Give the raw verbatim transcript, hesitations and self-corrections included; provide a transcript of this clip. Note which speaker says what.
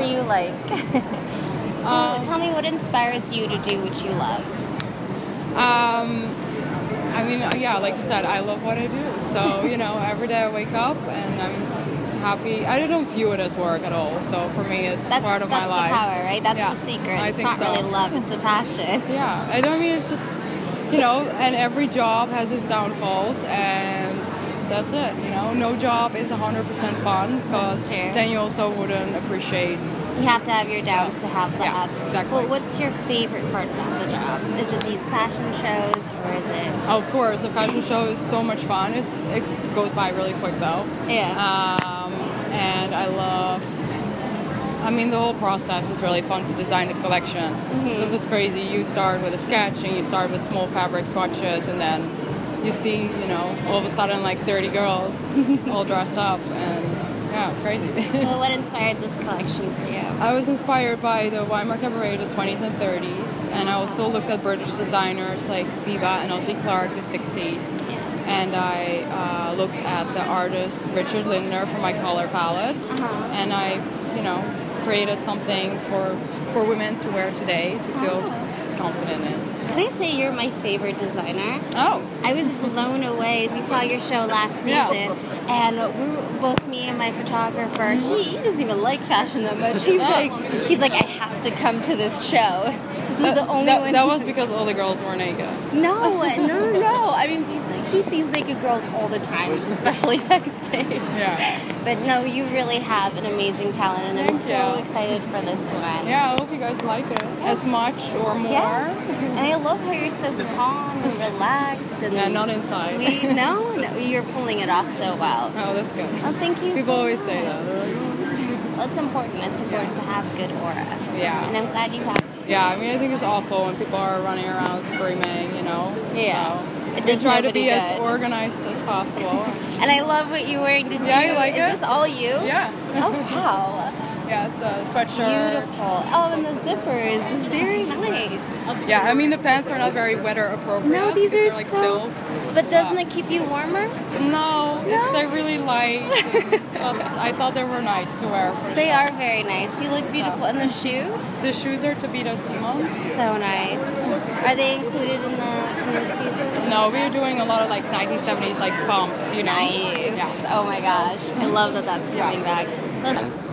Speaker 1: you like? so
Speaker 2: Um,
Speaker 1: tell me what inspires you to do what you love.
Speaker 2: Um, I mean, yeah, like you said, I love what I do. So, you know, every day I wake up and I'm happy. I don't view it as work at all. So for me, it's
Speaker 1: That's,
Speaker 2: part of
Speaker 1: that's
Speaker 2: my
Speaker 1: the
Speaker 2: life.
Speaker 1: power, right? That's
Speaker 2: Yeah,
Speaker 1: the secret.
Speaker 2: I
Speaker 1: It's
Speaker 2: think
Speaker 1: not
Speaker 2: so.
Speaker 1: really love, it's a passion.
Speaker 2: Yeah, I don't mean it's just, you know, and every job has its downfalls, and that's it. You know, no job is one hundred percent fun, because then you also wouldn't appreciate.
Speaker 1: You have to have your downs
Speaker 2: So,
Speaker 1: to have the
Speaker 2: yeah,
Speaker 1: ups.
Speaker 2: exactly.
Speaker 1: Well, what's your favorite part about the job? Is it these fashion shows, or is it?
Speaker 2: Of course, the fashion show is so much fun. It's, it goes by really quick though.
Speaker 1: Yeah.
Speaker 2: Um, and I love. I mean, the whole process is really fun to design the collection.
Speaker 1: Mm-hmm.
Speaker 2: This is crazy. You start with a sketch, and you start with small fabric swatches, and then you see, you know, all of a sudden like thirty girls all dressed up, and yeah, it's crazy.
Speaker 1: Well, what inspired this collection for you?
Speaker 2: I was inspired by the Weimar Cabaret, the twenties and thirties, and I also looked at British designers like Biba and Ozzy Clark, the sixties. And I uh, looked at the artist Richard Lindner for my color palette,
Speaker 1: Uh-huh.
Speaker 2: and I, you know, created something for for women to wear today to feel
Speaker 1: Oh.
Speaker 2: confident in.
Speaker 1: Can I say you're my favorite designer?
Speaker 2: Oh,
Speaker 1: I was blown away. We saw your show last season,
Speaker 2: Yeah.
Speaker 1: and we were, both me and my photographer. He, he doesn't even like fashion that much. He's like, he's like, I have to come to this show. This is the only
Speaker 2: that,
Speaker 1: one.
Speaker 2: that
Speaker 1: he-
Speaker 2: was because all the girls were naked.
Speaker 1: No, no, no, no. I mean, he's like, he sees naked girls all the time, especially backstage.
Speaker 2: Yeah.
Speaker 1: But no, you really have an amazing talent, and I'm
Speaker 2: Thank
Speaker 1: so
Speaker 2: you.
Speaker 1: excited for this one.
Speaker 2: Yeah, I hope you guys like it as much or more.
Speaker 1: Yes. And I love how you're so calm and relaxed and
Speaker 2: Yeah, not inside.
Speaker 1: sweet. No, no, you're pulling it off so well.
Speaker 2: Oh, that's good.
Speaker 1: Oh, thank you.
Speaker 2: People
Speaker 1: so
Speaker 2: always
Speaker 1: much.
Speaker 2: say that.
Speaker 1: Well, it's important. It's important to have good aura.
Speaker 2: Yeah.
Speaker 1: And I'm glad you have it.
Speaker 2: Yeah, I mean, I think it's awful when people are running around screaming, you know.
Speaker 1: Yeah.
Speaker 2: So
Speaker 1: It
Speaker 2: we
Speaker 1: does
Speaker 2: try to
Speaker 1: nobody
Speaker 2: be as
Speaker 1: good.
Speaker 2: organized as possible.
Speaker 1: And I love what you're wearing. Did
Speaker 2: Yeah,
Speaker 1: you?
Speaker 2: you like
Speaker 1: Is
Speaker 2: it?
Speaker 1: this all you?
Speaker 2: Yeah.
Speaker 1: Oh, wow.
Speaker 2: Yeah, it's a sweatshirt.
Speaker 1: Beautiful. Oh, and the zipper is very nice.
Speaker 2: Yeah, I mean, the pants are not very weather appropriate.
Speaker 1: No, these
Speaker 2: because
Speaker 1: are
Speaker 2: they're like
Speaker 1: so...
Speaker 2: silk.
Speaker 1: But doesn't it keep you warmer?
Speaker 2: No, it's,
Speaker 1: No?
Speaker 2: they're really light. and, but I thought they were nice to wear for
Speaker 1: They
Speaker 2: sure.
Speaker 1: are very nice. You look beautiful. And the shoes?
Speaker 2: The shoes are Tabita Simons.
Speaker 1: So nice. Are they included in the in the season?
Speaker 2: No, we were doing a lot of like nineteen seventies like bumps, you know.
Speaker 1: Nice.
Speaker 2: Yeah.
Speaker 1: Oh my gosh. I love that that's coming back.